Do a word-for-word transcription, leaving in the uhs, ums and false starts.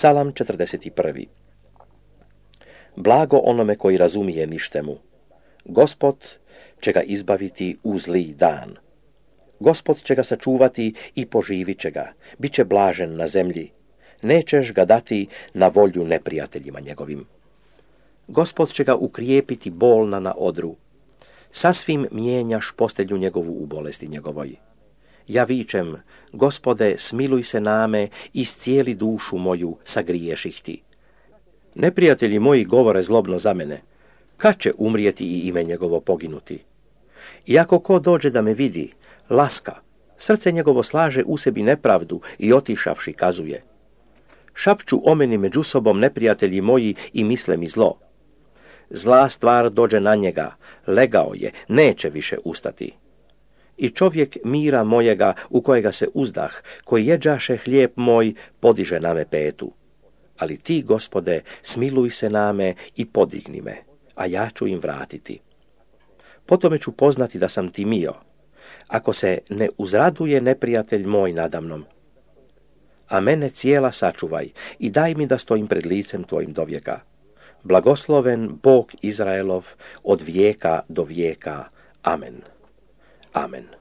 Psalam četrdeset prvi. Blago onome koji razumije ništemu. Gospod će ga izbaviti u zli dan. Gospod će ga sačuvati i poživit će ga. Biće blažen na zemlji. Nećeš ga dati na volju neprijateljima njegovim. Gospod će ga ukrijepiti bolna na odru. Sasvim mijenjaš postelju njegovu u bolesti njegovoj. Ja vičem, Gospode, smiluj se name, iscijeli dušu moju, sagriješih ti. Neprijatelji moji govore zlobno za mene. Kad će umrijeti i ime njegovo poginuti? Iako ko dođe da me vidi, laska, srce njegovo slaže u sebi nepravdu i otišavši kazuje. Šapću o meni među sobom neprijatelji moji i misle mi zlo. Zla stvar dođe na njega, legao je, neće više ustati. I čovjek mira mojega, u kojega se uzdah, koji jeđaše hlijeb moj, podiže na me petu. Ali ti, Gospode, smiluj se name i podigni me, a ja ću im vratiti. Potome ću poznati da sam ti mio, ako se ne uzraduje neprijatelj moj nadamnom. A mene cijela sačuvaj i daj mi da stojim pred licem tvojim do vijeka. Blagosloven Bog Izraelov od vijeka do vijeka. Amen. Amen.